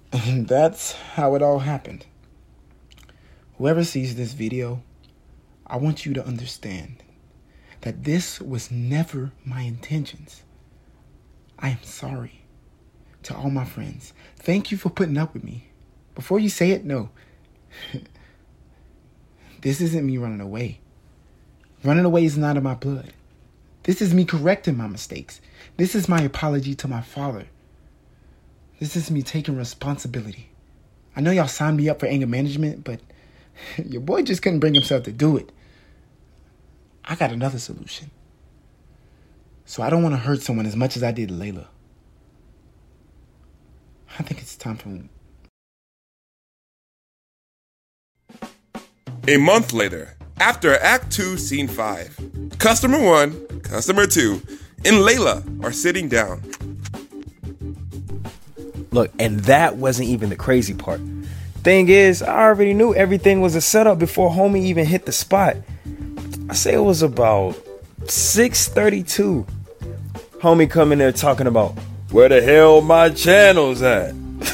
And that's how it all happened. Whoever sees this video, I want you to understand that this was never my intentions. I am sorry to all my friends. Thank you for putting up with me. Before you say it, no. This isn't me running away. Running away is not in my blood. This is me correcting my mistakes. This is my apology to my father. This is me taking responsibility. I know y'all signed me up for anger management, but your boy just couldn't bring himself to do it. I got another solution. So I don't want to hurt someone as much as I did Layla. I think it's time for... A month later, after Act 2, Scene 5, Customer 1, Customer 2, and Layla are sitting down. Look, and that wasn't even the crazy part. Thing is, I already knew everything was a setup before homie even hit the spot. I say it was about 6:32. Homie come in there talking about, where the hell my channels at?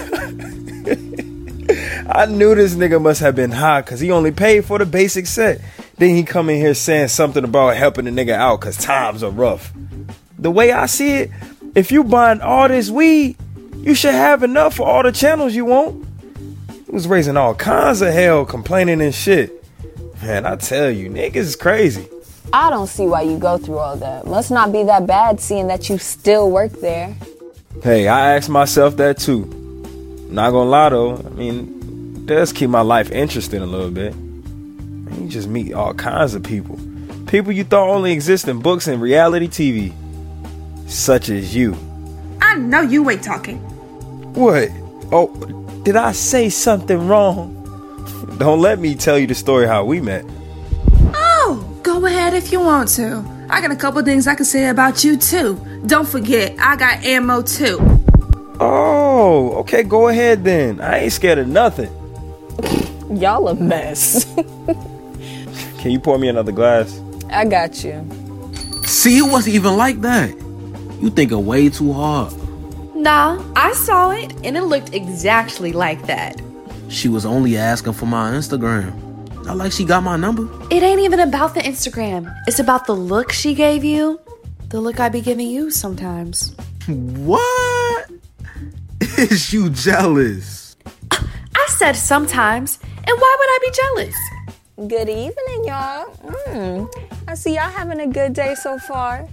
I knew this nigga must have been high because he only paid for the basic set. Then he come in here saying something about helping the nigga out because times are rough. The way I see it, if you buying all this weed, you should have enough for all the channels you want. He was raising all kinds of hell, complaining and shit. Man, I tell you, niggas is crazy. I don't see why you go through all that. Must not be that bad seeing that you still work there. Hey, I asked myself that too. Not gonna lie though, I mean, it does keep my life interesting a little bit. You just meet all kinds of people. People you thought only exist in books and reality TV. Such as you. I know you ain't talking. What? Oh, did I say something wrong? Don't let me tell you the story how we met. Oh, go ahead if you want to. I got a couple things I can say about you too. Don't forget, I got ammo too. Oh, okay, go ahead then. I ain't scared of nothing. Y'all a mess. Can you pour me another glass? I got you. See, it wasn't even like that. You thinking way too hard. Nah, I saw it and it looked exactly like that. She was only asking for my Instagram. Not like she got my number. It ain't even about the Instagram. It's about the look she gave you. The look I be giving you sometimes. What? Is you jealous? I said sometimes. And why would I be jealous? Good evening, y'all. I see y'all having a good day so far.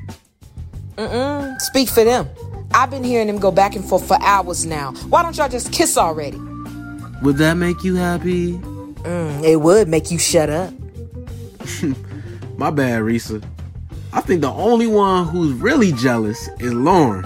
Speak for them. I've been hearing them go back and forth for hours now. Why don't y'all just kiss already? Would that make you happy? It would make you shut up. My bad, Risa. I think the only one who's really jealous is Lauren.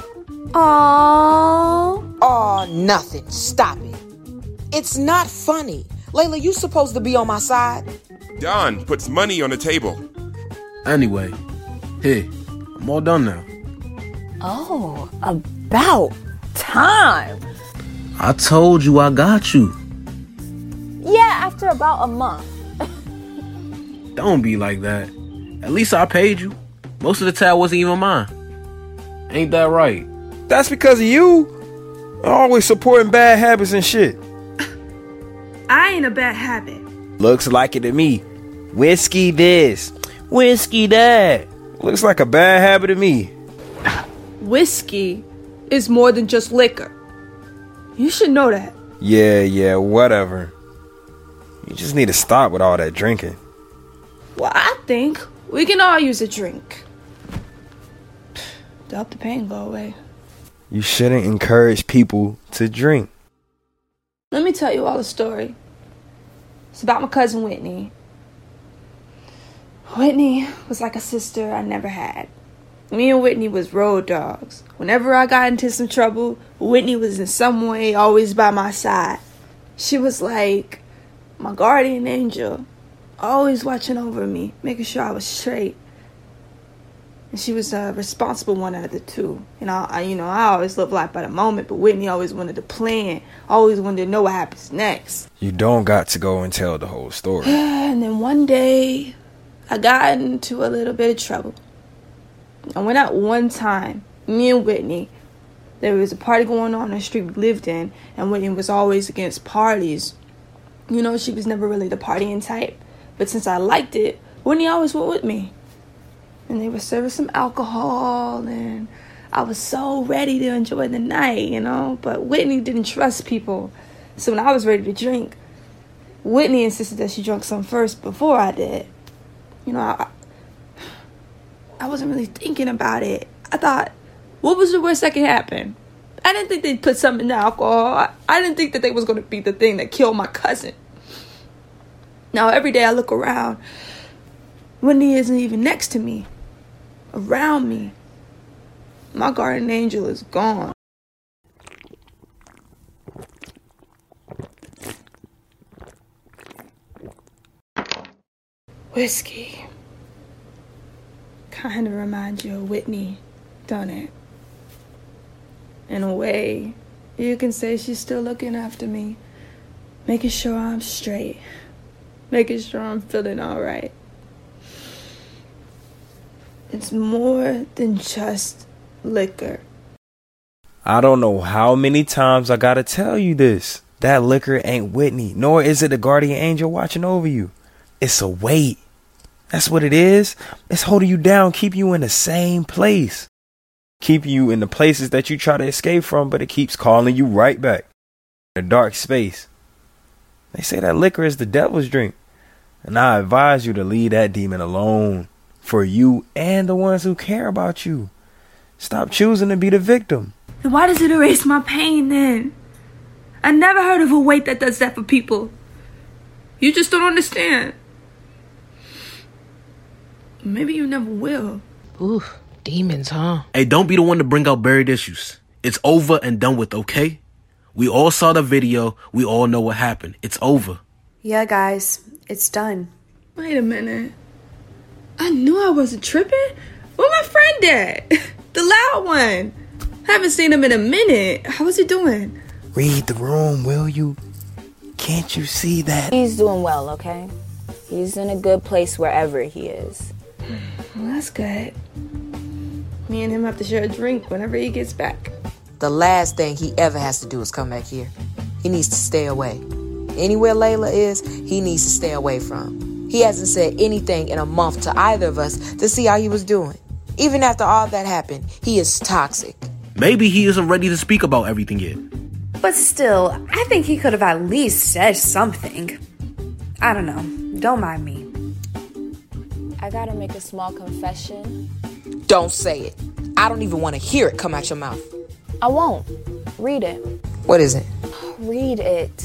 Aww. Oh, nothing. Stop it. It's not funny. Layla, you supposed to be on my side. Don puts money on the table. Anyway, here, I'm all done now. Oh, about time. I told you I got you. Yeah, after about a month. Don't be like that. At least I paid you. Most of the tab wasn't even mine. Ain't that right? That's because of you. Always supporting bad habits and shit. I ain't a bad habit. Looks like it to me. Whiskey this, whiskey that. Looks like a bad habit to me. Whiskey is more than just liquor. You should know that. Yeah, whatever. You just need to stop with all that drinking. Well, I think we can all use a drink to help the pain go away. You shouldn't encourage people to drink. Let me tell you all a story. It's about my cousin Whitney. Whitney was like a sister I never had. Me and Whitney was road dogs. Whenever I got into some trouble, Whitney was in some way always by my side. She was like my guardian angel, always watching over me, making sure I was straight. And she was a responsible one out of the two. And I always lived life by the moment, but Whitney always wanted to plan, always wanted to know what happens next. You don't got to go and tell the whole story. And then one day, I got into a little bit of trouble. I went out one time, me and Whitney, There was a party going on in the street we lived in, and Whitney was always against parties. You know, she was never really the partying type. But since I liked it, Whitney always went with me. And they were serving some alcohol, and I was so ready to enjoy the night, you know. But Whitney didn't trust people. So when I was ready to drink, Whitney insisted that she drank some first before I did. You know, I wasn't really thinking about it. I thought, what was the worst that could happen? I didn't think they'd put something in the alcohol. I didn't think that they was going to be the thing that killed my cousin. Now, every day I look around, Whitney isn't even next to me, around me. My guardian angel is gone. Whiskey kind of reminds you of Whitney, don't it? In a way, you can say she's still looking after me, making sure I'm straight, making sure I'm feeling all right. It's more than just liquor. I don't know how many times I gotta tell you this. That liquor ain't Whitney, nor is it a guardian angel watching over you. It's a weight. That's what it is. It's holding you down, keep you in the same place. Keep you in the places that you try to escape from, but it keeps calling you right back. A dark space. They say that liquor is the devil's drink. And I advise you to leave that demon alone. For you and the ones who care about you. Stop choosing to be the victim. Then why does it erase my pain then? I never heard of a weight that does that for people. You just don't understand. Maybe you never will. Ooh, demons, huh? Hey, don't be the one to bring out buried issues. It's over and done with, okay? We all saw the video. We all know what happened. It's over. Yeah, guys, it's done. Wait a minute. I knew I wasn't tripping. Where my friend at? The loud one. Haven't seen him in a minute. How is he doing? Read the room, will you? Can't you see that? He's doing well, okay? He's in a good place wherever he is. Well, that's good. Me and him have to share a drink whenever he gets back. The last thing he ever has to do is come back here. He needs to stay away. Anywhere Layla is, he needs to stay away from. He hasn't said anything in a month to either of us to see how he was doing. Even after all that happened, he is toxic. Maybe he isn't ready to speak about everything yet. But still, I think he could have at least said something. I don't know. Don't mind me. I gotta make a small confession. Don't say it. I don't even want to hear it come out your mouth. I won't. Read it. What is it? Read it.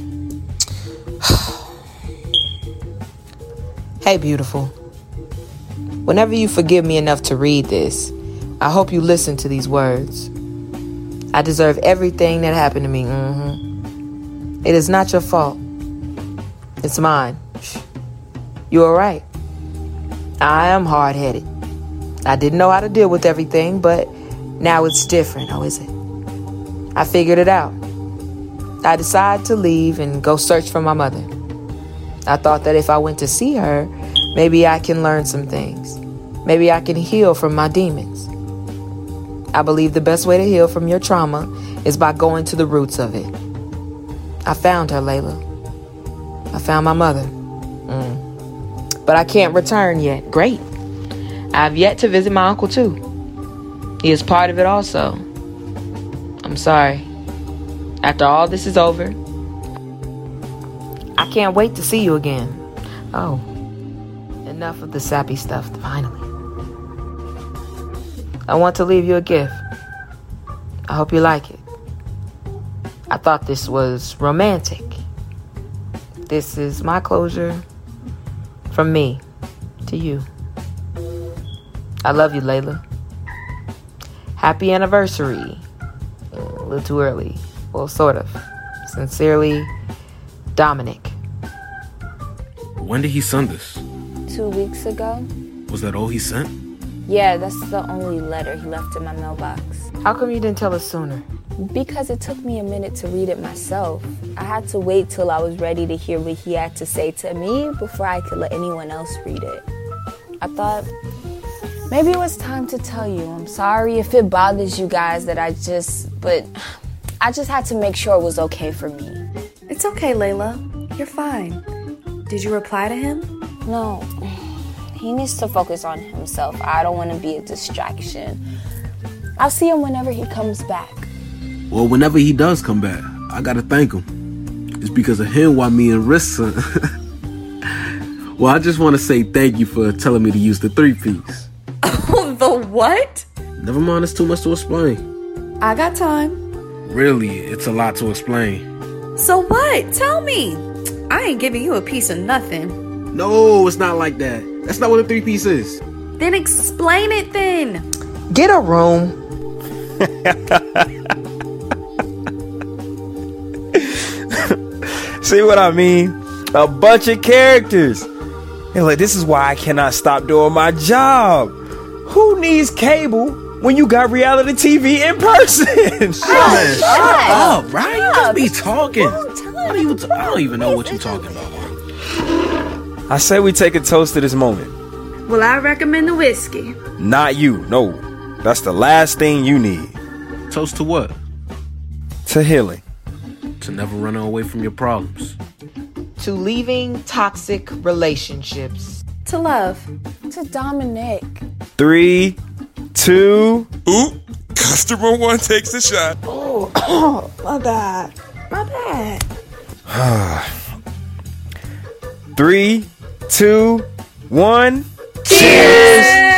Hey, beautiful. Whenever you forgive me enough to read this, I hope you listen to these words. I deserve everything that happened to me. It is not your fault. It's mine. You are right. I am hard-headed. I didn't know how to deal with everything, but now it's different. Oh, is it? I figured it out. I decided to leave and go search for my mother. I thought that if I went to see her, maybe I can learn some things. Maybe I can heal from my demons. I believe the best way to heal from your trauma is by going to the roots of it. I found her, Layla. I found my mother. But I can't return yet. Great. I've yet to visit my uncle, too. He is part of it also. I'm sorry. After all this is over, I can't wait to see you again. Oh, enough of the sappy stuff, finally. I want to leave you a gift. I hope you like it. I thought this was romantic. This is my closure from me to you. I love you, Layla. Happy anniversary. A little too early. Well, sort of. Sincerely, Dominic. When did he send this? 2 weeks ago. Was that all he sent? Yeah, that's the only letter he left in my mailbox. How come you didn't tell us sooner? Because it took me a minute to read it myself. I had to wait till I was ready to hear what he had to say to me before I could let anyone else read it. I thought Maybe it was time to tell you. I'm sorry if it bothers you guys that I just had to make sure it was okay for me. It's okay, Layla. You're fine. Did you reply to him? No. He needs to focus on himself. I don't want to be a distraction. I'll see him whenever he comes back. Well, whenever he does come back, I gotta thank him. It's because of him why me and Rissa... Well, I just want to say thank you for telling me to use the 3-piece. Oh, the what? Never mind, it's too much to explain. I got time. Really, it's a lot to explain. So what? Tell me. I ain't giving you a piece of nothing. No, it's not like that. That's not what a 3-piece is. Then explain it then. Get a room. See what I mean? A bunch of characters. And like, this is why I cannot stop doing my job. Who needs cable when you got reality TV in person? Man, shut up, right? You just be talking. I don't even know what you're talking about. I say we take a toast to this moment. Well, I recommend the whiskey. Not you, no. That's the last thing you need. Toast to what? To healing. To never run away from your problems. To leaving toxic relationships. To love. To Dominic. 3, 2. Ooh, customer 1 takes a shot. Oh, my bad. My bad. 3, 2, 1. Cheers!